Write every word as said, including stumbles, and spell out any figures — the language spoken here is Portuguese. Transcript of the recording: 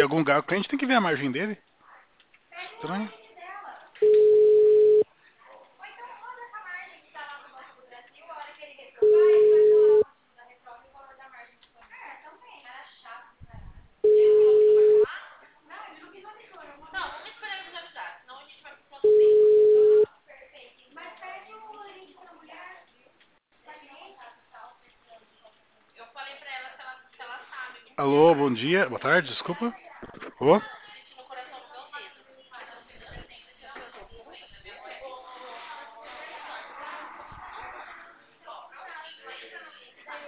algum lugar, o cliente tem que ver a margem dele. Estranho. Alô, bom dia, boa tarde, desculpa. Alô?